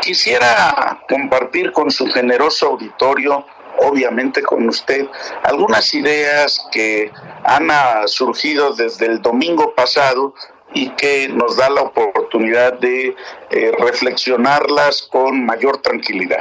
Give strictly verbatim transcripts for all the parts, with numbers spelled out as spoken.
quisiera compartir con su generoso auditorio, obviamente con usted, algunas ideas que han surgido desde el domingo pasado y que nos da la oportunidad de eh, reflexionarlas con mayor tranquilidad.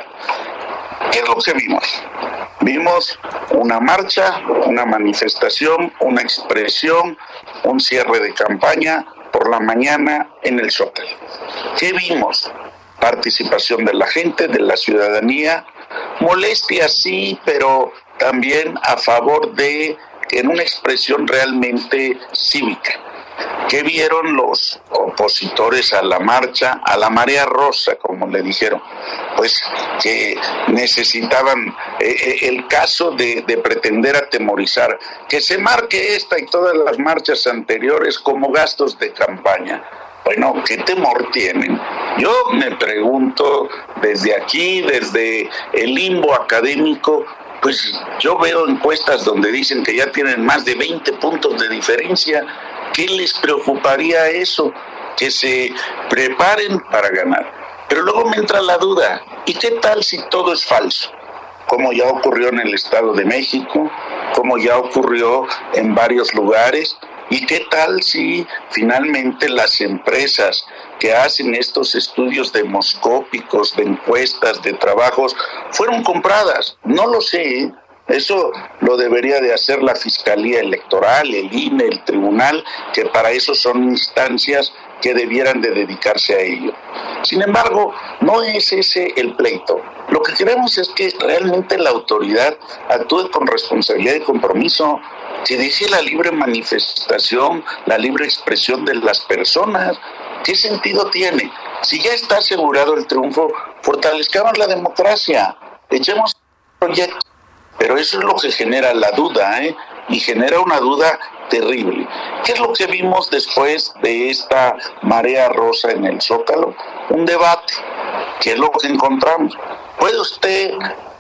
¿Qué es lo que vimos? Vimos una marcha, una manifestación, una expresión, un cierre de campaña por la mañana en el Zócalo. ¿Qué vimos? Participación de la gente, de la ciudadanía, molestia sí, pero también a favor de, en una expresión realmente cívica. ¿Qué vieron los opositores a la marcha, a la marea rosa, como le dijeron? Pues que necesitaban eh, el caso de, de pretender atemorizar, que se marque esta y todas las marchas anteriores como gastos de campaña. Bueno, ¿qué temor tienen? Yo me pregunto desde aquí, desde el limbo académico, pues yo veo encuestas donde dicen que ya tienen más de veinte puntos de diferencia. ¿Qué les preocuparía eso? Que se preparen para ganar. Pero luego me entra la duda, ¿y qué tal si todo es falso? Como ya ocurrió en el Estado de México, como ya ocurrió en varios lugares. ¿Y qué tal si finalmente las empresas que hacen estos estudios demoscópicos, de encuestas, de trabajos, fueron compradas? No lo sé, ¿eh? Eso lo debería de hacer la Fiscalía Electoral, el I N E, el Tribunal, que para eso son instancias que debieran de dedicarse a ello. Sin embargo, no es ese el pleito. Lo que queremos es que realmente la autoridad actúe con responsabilidad y compromiso, que deje la libre manifestación, la libre expresión de las personas. ¿Qué sentido tiene? Si ya está asegurado el triunfo, fortalezcamos la democracia, echemos proyectos. Pero eso es lo que genera la duda, ¿eh? Y genera una duda terrible. ¿Qué es lo que vimos después de esta marea rosa en el Zócalo? Un debate. ¿Qué es lo que encontramos? ¿Puede usted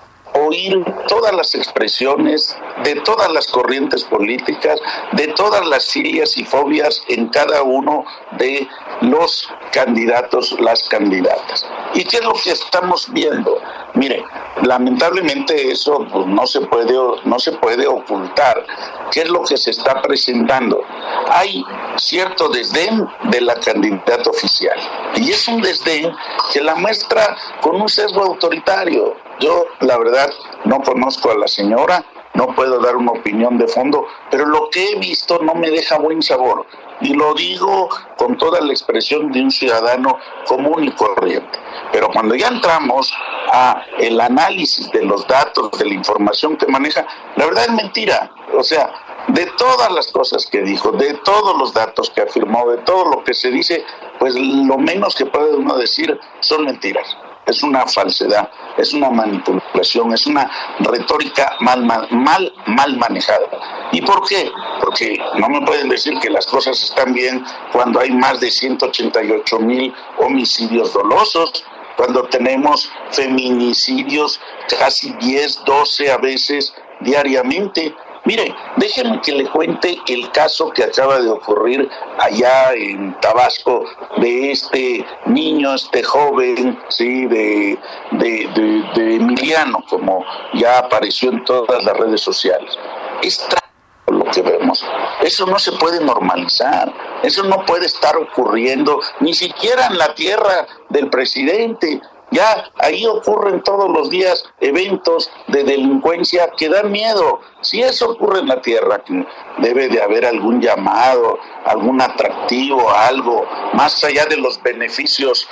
oír todas las expresiones de todas las corrientes políticas, de todas las filias y fobias en cada uno de los candidatos, las candidatas? ¿Y qué es lo que estamos viendo? Mire, lamentablemente eso pues, no se puede, no se puede ocultar. ¿Qué es lo que se está presentando? Hay cierto desdén de la candidata oficial, y es un desdén que la muestra con un sesgo autoritario. Yo, la verdad, no conozco a la señora, no puedo dar una opinión de fondo, pero lo que he visto no me deja buen sabor. Y lo digo con toda la expresión de un ciudadano común y corriente. Pero cuando ya entramos a el análisis de los datos, de la información que maneja, la verdad es mentira. O sea, de todas las cosas que dijo, de todos los datos que afirmó, de todo lo que se dice, pues lo menos que puede uno decir son mentiras. Es una falsedad, es una manipulación, es una retórica mal, mal, mal, mal manejada. ¿Y por qué? Porque no me pueden decir que las cosas están bien cuando hay más de ciento ochenta y ocho mil homicidios dolosos, cuando tenemos feminicidios casi diez, doce a veces diariamente. Mire, déjenme que le cuente el caso que acaba de ocurrir allá en Tabasco de este niño, este joven, sí, de, de, de, de Emiliano, como ya apareció en todas las redes sociales. Es trágico lo que vemos. Eso no se puede normalizar. Eso no puede estar ocurriendo ni siquiera en la tierra del presidente. Ya ahí ocurren todos los días eventos de delincuencia que dan miedo. Si eso ocurre en la tierra, debe de haber algún llamado, algún atractivo, algo, más allá de los beneficios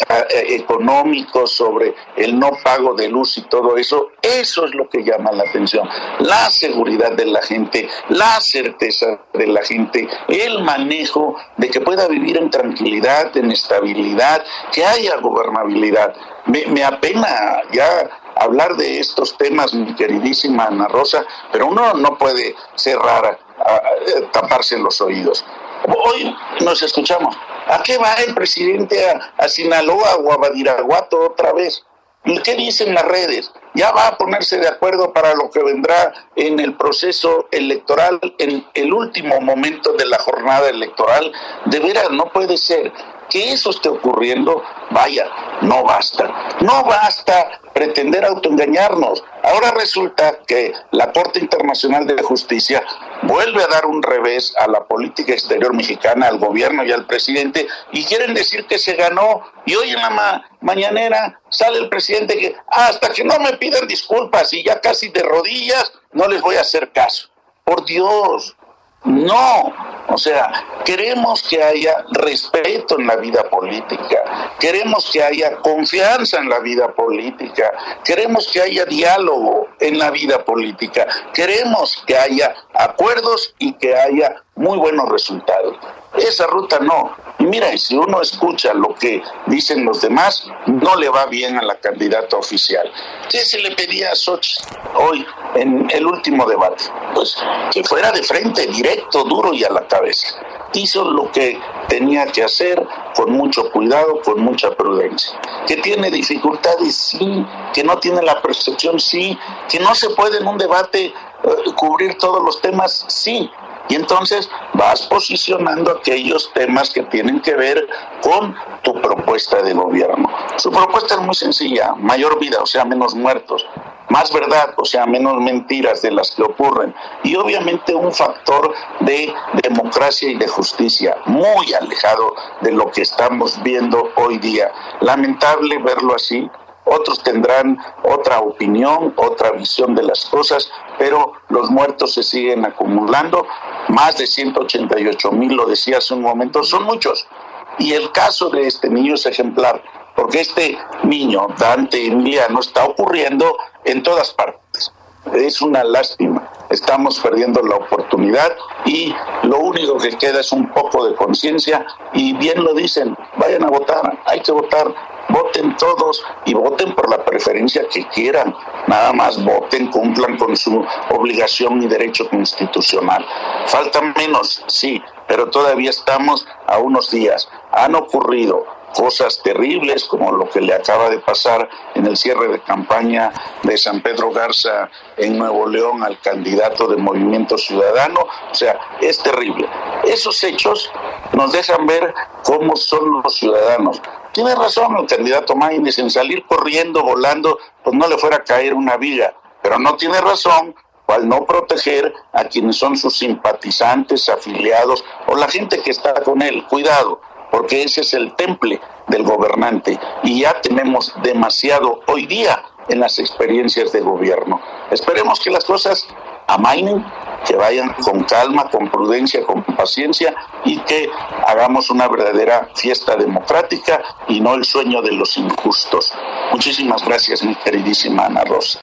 económicos sobre el no pago de luz y todo eso. Eso es lo que llama la atención. La seguridad de la gente, la certeza de la gente, el manejo de que pueda vivir en tranquilidad, en estabilidad, que haya gobernabilidad. Me, me apena ya hablar de estos temas, mi queridísima Ana Rosa, pero uno no puede cerrar, a, a, a, taparse los oídos. Hoy nos escuchamos. ¿A qué va el presidente a, a Sinaloa o a Badiraguato otra vez? ¿Y qué dicen las redes? Ya va a ponerse de acuerdo para lo que vendrá en el proceso electoral, en el último momento de la jornada electoral. De veras, no puede ser que eso esté ocurriendo, vaya, no basta. No basta pretender autoengañarnos. Ahora resulta que la Corte Internacional de Justicia vuelve a dar un revés a la política exterior mexicana, al gobierno y al presidente, y quieren decir que se ganó. Y hoy en la ma- mañanera sale el presidente que hasta que no me pidan disculpas y ya casi de rodillas, no les voy a hacer caso. Por Dios, no. O sea, queremos que haya respeto en la vida política, queremos que haya confianza en la vida política, queremos que haya diálogo en la vida política, queremos que haya acuerdos y que haya muy buenos resultados. Esa ruta no. Y mira, si uno escucha lo que dicen los demás, no le va bien a la candidata oficial. ¿Qué se le pedía a Xochitl hoy en el último debate? Pues que fuera de frente, directo, duro y a la cabeza. Hizo lo que tenía que hacer con mucho cuidado, con mucha prudencia. ¿Que tiene dificultades? Sí. ¿Que no tiene la percepción? Sí. ¿Que no se puede en un debate uh, cubrir todos los temas? Sí. Y entonces vas posicionando aquellos temas que tienen que ver con tu propuesta de gobierno. Su propuesta es muy sencilla: mayor vida, o sea, menos muertos; más verdad, o sea, menos mentiras de las que ocurren; y obviamente un factor de democracia y de justicia muy alejado de lo que estamos viendo hoy día. Lamentable verlo así. Otros tendrán otra opinión, otra visión de las cosas, pero los muertos se siguen acumulando. Más de ciento ochenta y ocho mil, lo decía hace un momento, son muchos. Y el caso de este niño es ejemplar, porque este niño, Dante Emiliano, está ocurriendo en todas partes. Es una lástima. Estamos perdiendo la oportunidad y lo único que queda es un poco de conciencia. Y bien lo dicen, vayan a votar, hay que votar. Voten todos y voten por la preferencia que quieran. Nada más voten, cumplan con su obligación y derecho constitucional. Faltan menos, sí, pero todavía estamos a unos días. Han ocurrido cosas terribles como lo que le acaba de pasar en el cierre de campaña de San Pedro Garza en Nuevo León al candidato de Movimiento Ciudadano. O sea, es terrible. Esos hechos nos dejan ver cómo son los ciudadanos. Tiene razón el candidato Maínez, en salir corriendo, volando, pues no le fuera a caer una viga, pero no tiene razón al no proteger a quienes son sus simpatizantes, afiliados o la gente que está con él. Cuidado, porque ese es el temple del gobernante y ya tenemos demasiado hoy día en las experiencias de gobierno. Esperemos que las cosas amainen, que vayan con calma, con prudencia, con paciencia y que hagamos una verdadera fiesta democrática y no el sueño de los injustos. Muchísimas gracias, mi queridísima Ana Rosa.